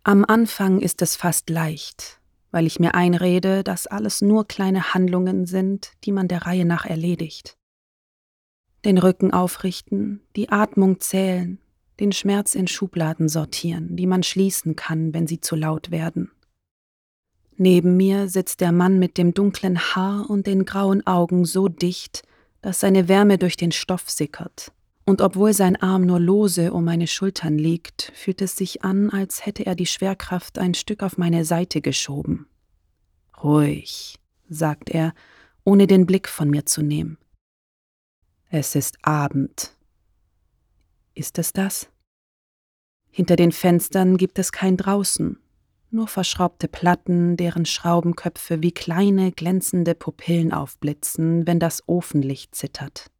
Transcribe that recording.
Am Anfang ist es fast leicht, weil ich mir einrede, dass alles nur kleine Handlungen sind, die man der Reihe nach erledigt. Den Rücken aufrichten, die Atmung zählen, den Schmerz in Schubladen sortieren, die man schließen kann, wenn sie zu laut werden. Neben mir sitzt der Mann mit dem dunklen Haar und den grauen Augen so dicht, dass seine Wärme durch den Stoff sickert. Und obwohl sein Arm nur lose um meine Schultern liegt, fühlt es sich an, als hätte er die Schwerkraft ein Stück auf meine Seite geschoben. »Ruhig«, sagt er, ohne den Blick von mir zu nehmen. »Es ist Abend.« Ist es das? Hinter den Fenstern gibt es kein Draußen, nur verschraubte Platten, deren Schraubenköpfe wie kleine, glänzende Pupillen aufblitzen, wenn das Ofenlicht zittert.